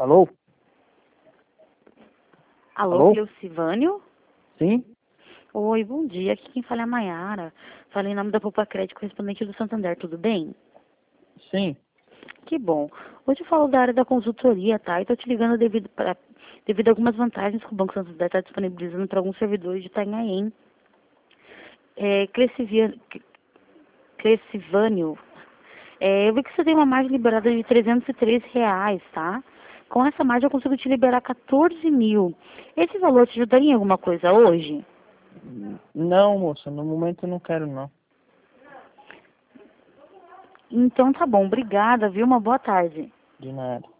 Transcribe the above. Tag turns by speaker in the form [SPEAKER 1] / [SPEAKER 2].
[SPEAKER 1] Alô?
[SPEAKER 2] Alô,
[SPEAKER 1] Alô?
[SPEAKER 2] Cleucivânio?
[SPEAKER 1] Sim?
[SPEAKER 2] Oi, bom dia. Aqui quem fala é a Maiara. Falei em nome da Poupa Crédito, correspondente do Santander. Tudo bem?
[SPEAKER 1] Sim.
[SPEAKER 2] Que bom. Hoje eu falo da área da consultoria, tá? E tô te ligando devido a algumas vantagens que o Banco Santander está disponibilizando para alguns servidores de Itanhaém. Cleucivânio, eu vi que você tem uma margem liberada de R$ 303, tá? Com essa margem eu consigo te liberar 14 mil. Esse valor te ajudaria em alguma coisa hoje?
[SPEAKER 1] Não, moça, no momento eu não quero, não.
[SPEAKER 2] Então tá bom, obrigada, viu? Uma boa tarde.
[SPEAKER 1] De nada.